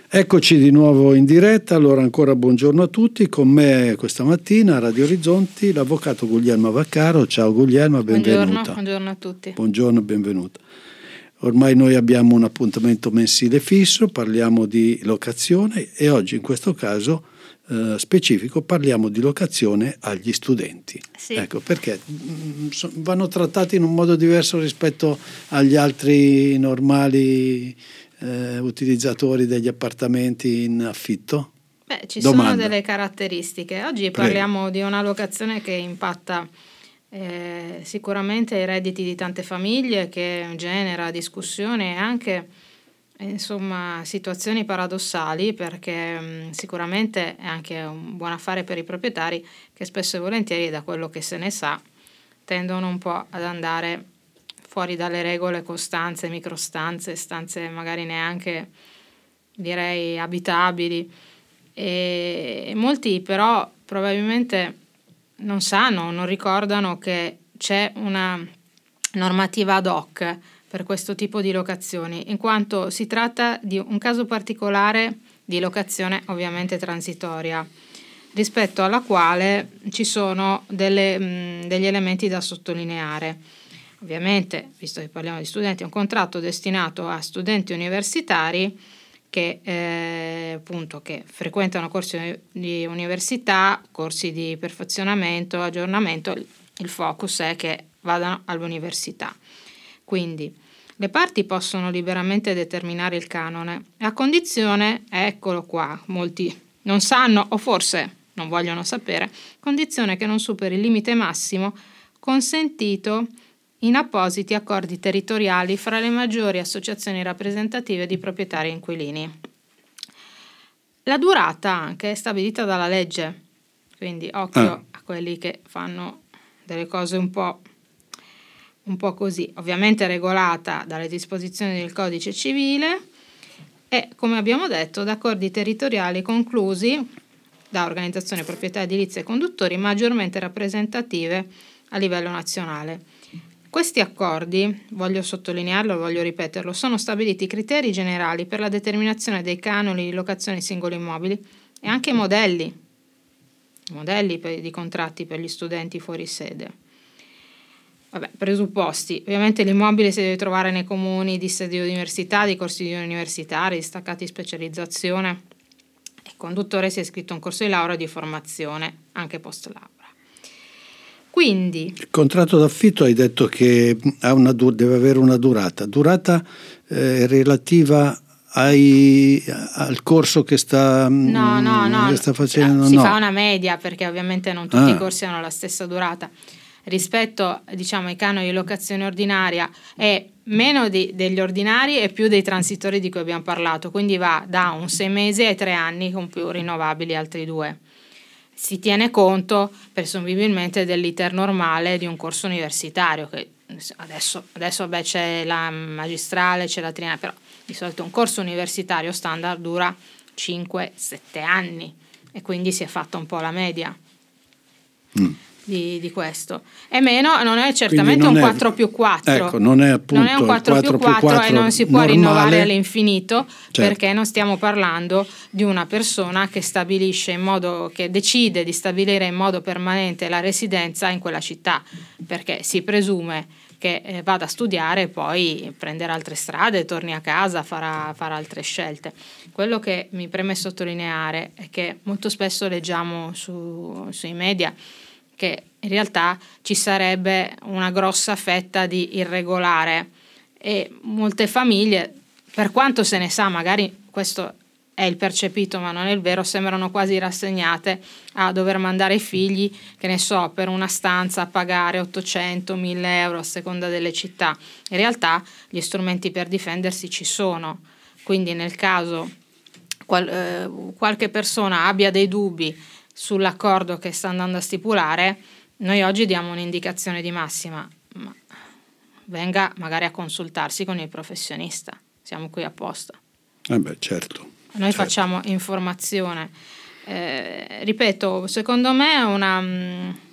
Eccoci di nuovo in diretta, allora ancora buongiorno a tutti, con me questa mattina a Radio Orizzonti l'avvocato Guglielma Vaccaro. Ciao Guglielma, benvenuta. Buongiorno a tutti. Buongiorno, benvenuta. Ormai noi abbiamo un appuntamento mensile fisso, parliamo di locazione e oggi in questo caso specifico parliamo di locazione agli studenti. Sì. Ecco, perché vanno trattati in un modo diverso rispetto agli altri normali utilizzatori degli appartamenti in affitto? Beh, ci sono delle caratteristiche. Oggi parliamo di una locazione che impatta sicuramente i redditi di tante famiglie, che genera discussione e anche situazioni paradossali, perché sicuramente è anche un buon affare per i proprietari che spesso e volentieri, da quello che se ne sa, tendono un po' ad andare fuori dalle regole con stanze, microstanze, stanze magari neanche direi abitabili, e molti però probabilmente non sanno, non ricordano che c'è una normativa ad hoc per questo tipo di locazioni, in quanto si tratta di un caso particolare di locazione ovviamente transitoria, rispetto alla quale ci sono degli elementi da sottolineare. Ovviamente, visto che parliamo di studenti, è un contratto destinato a studenti universitari che appunto che frequentano corsi di università, corsi di perfezionamento, aggiornamento. Il focus è che vadano all'università. Quindi le parti possono liberamente determinare il canone, a condizione, eccolo qua, molti non sanno o forse non vogliono sapere, condizione che non superi il limite massimo consentito in appositi accordi territoriali fra le maggiori associazioni rappresentative di proprietari e inquilini. La durata anche è stabilita dalla legge, quindi occhio a quelli che fanno delle cose un po' così, ovviamente regolata dalle disposizioni del Codice Civile e, come abbiamo detto, da accordi territoriali conclusi da organizzazioni proprietà edilizie e conduttori maggiormente rappresentative a livello nazionale. Questi accordi, voglio sottolinearlo, voglio ripeterlo, sono stabiliti criteri generali per la determinazione dei canoni di locazione di singoli immobili e anche modelli di contratti per gli studenti fuori sede. Presupposti. Ovviamente l'immobile si deve trovare nei comuni di sede di università, di corsi universitari, distaccati di specializzazione. Il conduttore si è iscritto a un corso di laurea e di formazione, anche post laurea. Quindi il contratto d'affitto hai detto che deve avere una durata relativa al corso che sta facendo? Si fa una media, perché ovviamente non tutti i corsi hanno la stessa durata. Rispetto, ai canoni di locazione ordinaria è meno degli ordinari e più dei transitori di cui abbiamo parlato, quindi va da un 6 mesi ai 3 anni con più rinnovabili altri 2. Si tiene conto presumibilmente dell'iter normale di un corso universitario, che adesso c'è la magistrale, c'è la triennale, però di solito un corso universitario standard dura 5-7 anni e quindi si è fatta un po' la media di questo. E meno, non è certamente un 4+4. Ecco, non è appunto un 4+4 e non si può normale, rinnovare all'infinito, certo. Perché non stiamo parlando di una persona che che decide di stabilire in modo permanente la residenza in quella città, perché si presume che vada a studiare e poi prenderà altre strade, torni a casa, farà altre scelte. Quello che mi preme sottolineare è che molto spesso leggiamo sui media che in realtà ci sarebbe una grossa fetta di irregolare e molte famiglie, per quanto se ne sa, magari questo è il percepito ma non è il vero, sembrano quasi rassegnate a dover mandare i figli, che ne so, per una stanza a pagare 800-1000 euro a seconda delle città. In realtà gli strumenti per difendersi ci sono, quindi nel caso qualche persona abbia dei dubbi sull'accordo che sta andando a stipulare, noi oggi diamo un'indicazione di massima, ma venga magari a consultarsi con il professionista, siamo qui apposta. Certo. Noi facciamo informazione. Ripeto, secondo me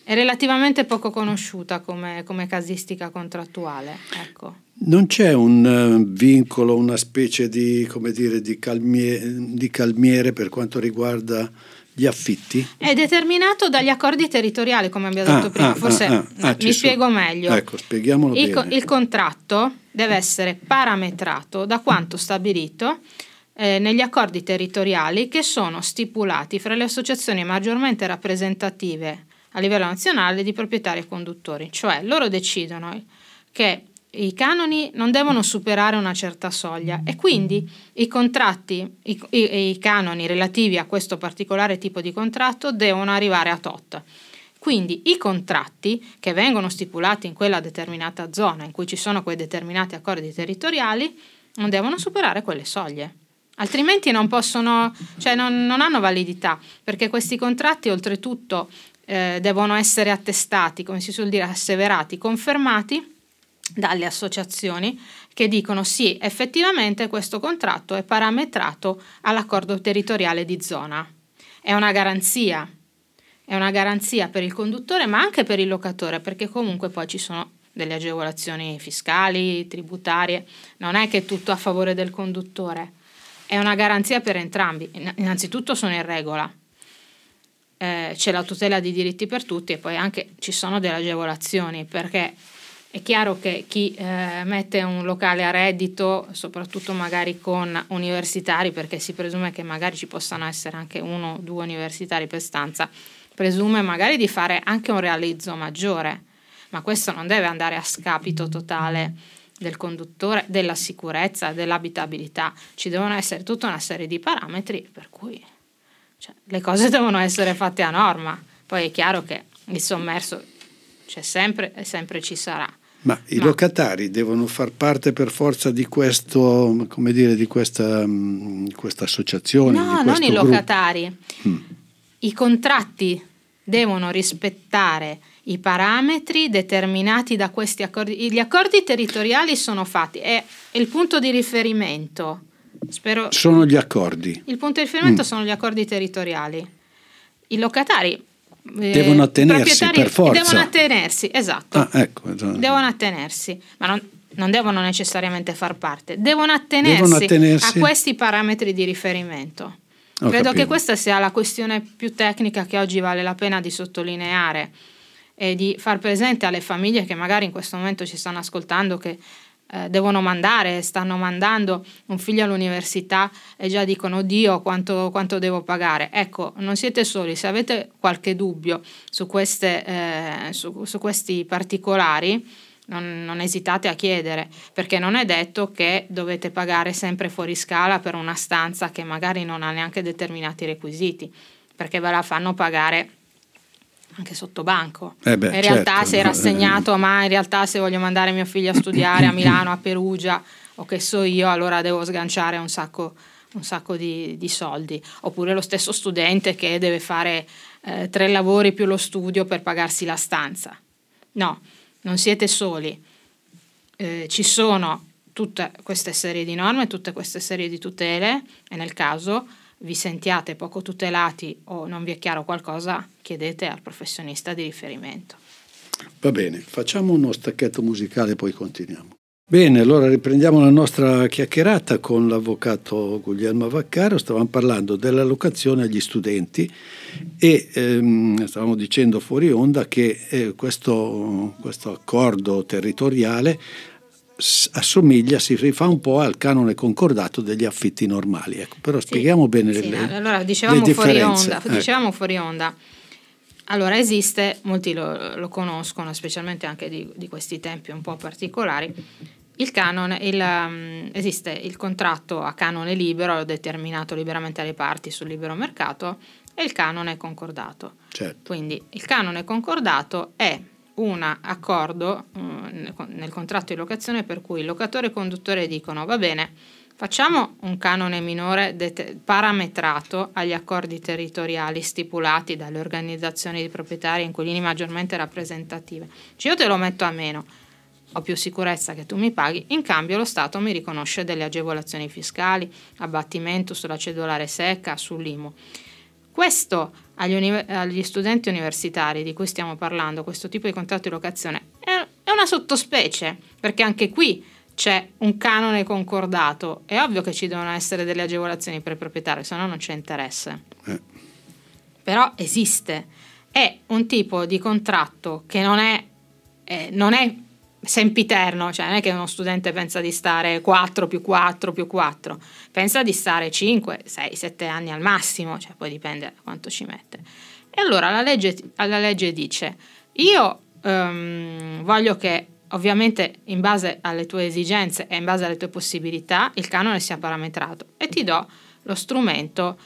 è relativamente poco conosciuta come casistica contrattuale, ecco. Non c'è un vincolo, una specie di, come dire, di calmiere per quanto riguarda gli affitti? È determinato dagli accordi territoriali, come abbiamo detto prima. Forse mi spiego meglio. Ecco, spieghiamolo bene. Il contratto deve essere parametrato da quanto stabilito negli accordi territoriali che sono stipulati fra le associazioni maggiormente rappresentative a livello nazionale di proprietari e conduttori. Cioè loro decidono che i canoni non devono superare una certa soglia e quindi i contratti, i canoni relativi a questo particolare tipo di contratto devono arrivare a tot. Quindi i contratti che vengono stipulati in quella determinata zona in cui ci sono quei determinati accordi territoriali non devono superare quelle soglie. Altrimenti non possono, cioè non hanno validità, perché questi contratti oltretutto devono essere attestati, come si suol dire, asseverati, confermati dalle associazioni che dicono sì, effettivamente questo contratto è parametrato all'accordo territoriale di zona. È una garanzia per il conduttore ma anche per il locatore, perché comunque poi ci sono delle agevolazioni fiscali, tributarie, non è che è tutto a favore del conduttore, è una garanzia per entrambi. Innanzitutto sono in regola, c'è la tutela di diritti per tutti e poi anche ci sono delle agevolazioni, perché è chiaro che chi mette un locale a reddito, soprattutto magari con universitari, perché si presume che magari ci possano essere anche 1 o 2 universitari per stanza, presume magari di fare anche un realizzo maggiore, ma questo non deve andare a scapito totale del conduttore, della sicurezza, dell'abitabilità. Ci devono essere tutta una serie di parametri per cui le cose devono essere fatte a norma. Poi è chiaro che il sommerso c'è sempre e sempre ci sarà. Ma i locatari devono far parte per forza di questo, come dire, di questa associazione? No, di questo non i gruppo. locatari. I contratti devono rispettare i parametri determinati da questi accordi. Gli accordi territoriali sono fatti, è il punto di riferimento. Sono gli accordi. Il punto di riferimento sono gli accordi territoriali. I locatari devono attenersi per forza. Devono attenersi, esatto. Ecco. Devono attenersi, ma non devono necessariamente far parte. Devono attenersi a questi parametri di riferimento. Credo che questa sia la questione più tecnica che oggi vale la pena di sottolineare e di far presente alle famiglie che magari in questo momento ci stanno ascoltando, che stanno mandando un figlio all'università e già dicono oddio quanto devo pagare. Ecco, non siete soli. Se avete qualche dubbio su questi particolari, non esitate a chiedere, perché non è detto che dovete pagare sempre fuori scala per una stanza che magari non ha neanche determinati requisiti, perché ve la fanno pagare anche sotto banco. In realtà sei rassegnato, ma in realtà se voglio mandare mio figlio a studiare a Milano, a Perugia o che so io, allora devo sganciare un sacco di soldi. Oppure lo stesso studente che deve fare 3 lavori più lo studio per pagarsi la stanza. No, non siete soli. Ci sono tutte queste serie di norme, tutte queste serie di tutele e nel caso vi sentiate poco tutelati o non vi è chiaro qualcosa, chiedete al professionista di riferimento. Va bene, facciamo uno stacchetto musicale, poi continuiamo. Bene, allora riprendiamo la nostra chiacchierata con l'avvocato Guglielmo Vaccaro. Stavamo parlando della locazione agli studenti e stavamo dicendo fuori onda che questo accordo territoriale assomiglia, si rifà un po' al canone concordato degli affitti normali. Ecco, però spieghiamo bene allora, le differenze. Dicevamo fuori onda. Allora esiste, molti lo conoscono, specialmente anche di questi tempi un po' particolari, il canone, esiste il contratto a canone libero, determinato liberamente alle parti sul libero mercato, e il canone concordato. Certo. Quindi il canone concordato è un accordo nel contratto di locazione per cui il locatore e il conduttore dicono va bene, facciamo un canone minore parametrato agli accordi territoriali stipulati dalle organizzazioni di proprietari in inquilini maggiormente rappresentative. Cioè io te lo metto a meno, ho più sicurezza che tu mi paghi, in cambio lo Stato mi riconosce delle agevolazioni fiscali, abbattimento sulla cedolare secca, sull'IMU. Questo agli studenti universitari di cui stiamo parlando, questo tipo di contratto di locazione, è una sottospecie, perché anche qui c'è un canone concordato. È ovvio che ci devono essere delle agevolazioni per il proprietario, se no non c'è interesse. Però esiste. È un tipo di contratto che non è sempiterno, cioè non è che uno studente pensa di stare 4 più 4 più 4, pensa di stare 5, 6, 7 anni al massimo, cioè poi dipende da quanto ci mette. E allora la legge dice: io voglio che, ovviamente in base alle tue esigenze e in base alle tue possibilità, il canone sia parametrato, e ti do lo strumento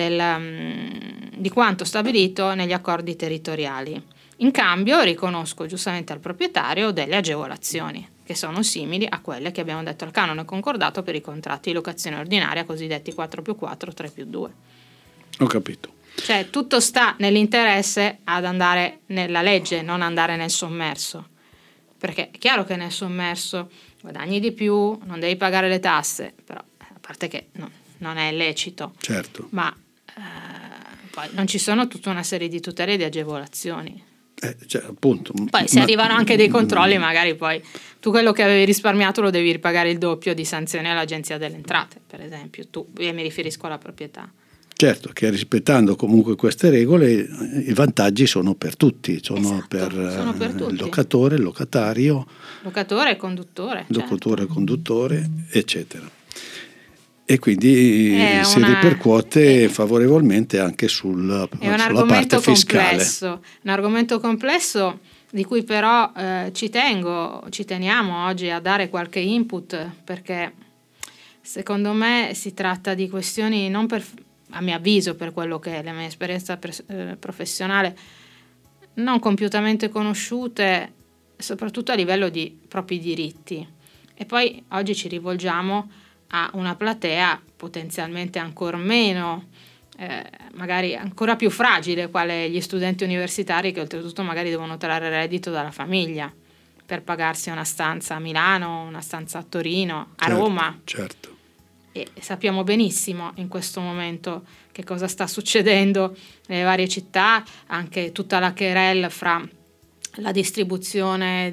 di quanto stabilito negli accordi territoriali. In cambio riconosco giustamente al proprietario delle agevolazioni che sono simili a quelle che abbiamo detto al canone concordato per i contratti di locazione ordinaria cosiddetti 4 più 4, 3 più 2. Ho capito. Cioè tutto sta nell'interesse ad andare nella legge, non andare nel sommerso, perché è chiaro che nel sommerso guadagni di più, non devi pagare le tasse, però a parte che non è lecito, certo, ma poi non ci sono tutta una serie di tutele e di agevolazioni. Cioè, appunto, poi se arrivano anche dei controlli, magari poi tu quello che avevi risparmiato lo devi ripagare il doppio di sanzioni all'Agenzia delle Entrate, per esempio. Mi riferisco alla proprietà. Certo, che rispettando comunque queste regole i vantaggi sono per tutti, sono per tutti. Il locatore, il locatario, locatore e conduttore, locatore, conduttore, eccetera. E quindi si ripercuote favorevolmente anche sulla parte fiscale. È un argomento complesso di cui però ci teniamo oggi a dare qualche input, perché secondo me si tratta di questioni a mio avviso, per quello che è la mia esperienza professionale, non compiutamente conosciute, soprattutto a livello di propri diritti. E poi oggi ci rivolgiamo a una platea potenzialmente ancora meno, magari ancora più fragile, quale gli studenti universitari, che oltretutto magari devono trarre reddito dalla famiglia per pagarsi una stanza a Milano, una stanza a Torino, a Roma. Certo. E sappiamo benissimo in questo momento che cosa sta succedendo nelle varie città, anche tutta la querelle fra la distribuzione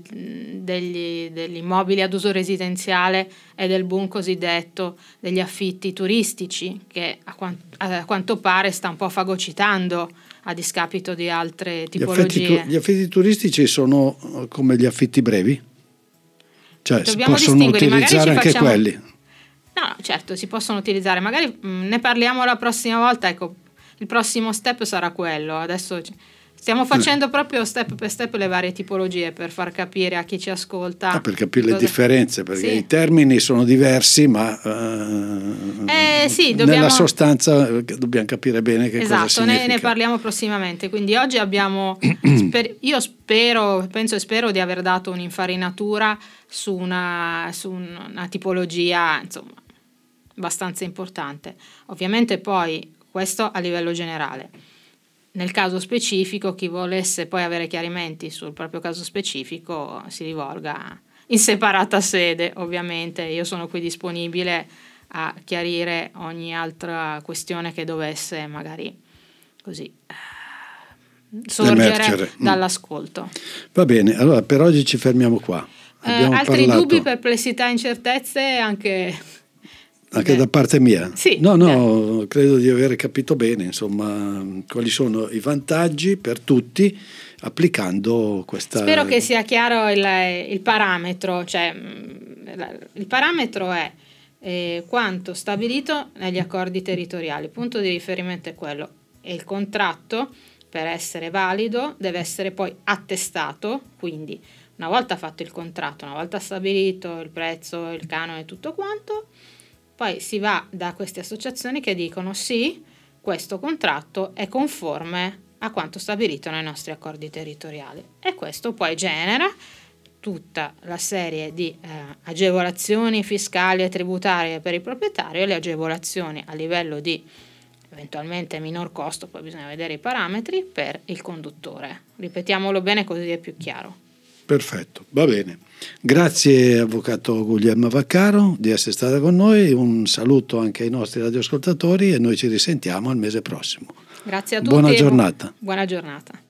degli immobili ad uso residenziale e del boom cosiddetto degli affitti turistici, che a quanto pare sta un po' fagocitando a discapito di altre tipologie. Gli affitti turistici sono come gli affitti brevi? Cioè dobbiamo si possono utilizzare anche quelli? No, certo, si possono utilizzare. Magari ne parliamo la prossima volta. Ecco, il prossimo step sarà quello. Adesso stiamo facendo proprio step per step le varie tipologie per far capire a chi ci ascolta. Per capire le differenze, perché i termini sono diversi, ma nella sostanza dobbiamo capire bene che cosa significa. Ne parliamo prossimamente. Quindi oggi abbiamo, io spero di aver dato un'infarinatura su una tipologia, insomma, abbastanza importante. Ovviamente poi questo a livello generale. Nel caso specifico, chi volesse poi avere chiarimenti sul proprio caso specifico si rivolga in separata sede, ovviamente. Io sono qui disponibile a chiarire ogni altra questione che dovesse magari così sorgere dall'ascolto. Va bene, allora per oggi ci fermiamo qua. Altri dubbi, perplessità, incertezze anche da parte mia? Sì. No, credo di aver capito bene, insomma, quali sono i vantaggi per tutti applicando questa... Spero che sia chiaro il parametro, cioè il parametro è quanto stabilito negli accordi territoriali, il punto di riferimento è quello, e il contratto, per essere valido, deve essere poi attestato, quindi una volta fatto il contratto, una volta stabilito il prezzo, il canone e tutto quanto, poi si va da queste associazioni che dicono sì, questo contratto è conforme a quanto stabilito nei nostri accordi territoriali, e questo poi genera tutta la serie di agevolazioni fiscali e tributarie per il proprietario e le agevolazioni a livello di eventualmente minor costo, poi bisogna vedere i parametri, per il conduttore. Ripetiamolo bene così è più chiaro. Perfetto, va bene. Grazie avvocato Guglielma Vaccaro di essere stata con noi, un saluto anche ai nostri radioascoltatori e noi ci risentiamo al mese prossimo. Grazie a tutti. Buona giornata. Buona giornata.